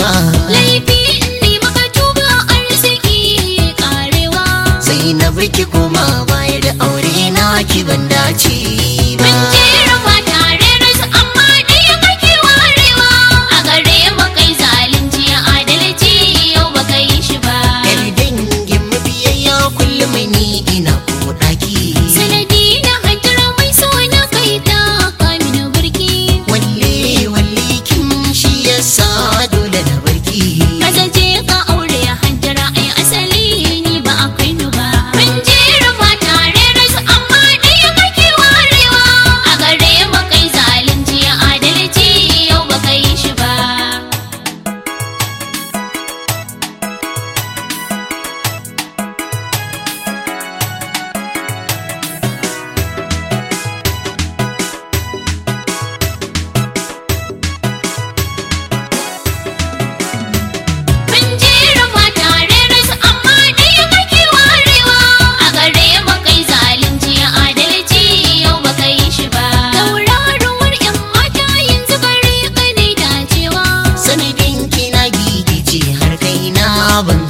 ba. Laifi ne maka tuba arziki karewa. Sai na biki koma baya da aure na ki ban dace ba. Mun jera ba tare da su amma ɗaya kake warewa. A gare mu kai zalunci adalci yau baka yi shi ba. Yar dangin mabiyayya kullum ni ina ko ɗaki. Sanadi na hajjara mai so na kai ta kamina burki. Walle kin shi yasa dole na barki. Kazaje ka aure hajjara ai asali ni ba a kai ni ba. Mun jera ba tare da su amma ɗaya kake warewa. A gare mu kai zalunci adalci yau baka yi shi ba. Mun jera ba tare da su amma ɗaya kake warewa. A gare mu kai zalunci adalci yau baka yi shi ba. Tauraruwar 'yan mata yanzu gare ka ne dacewa. Sanadin kina gigice har kaina ban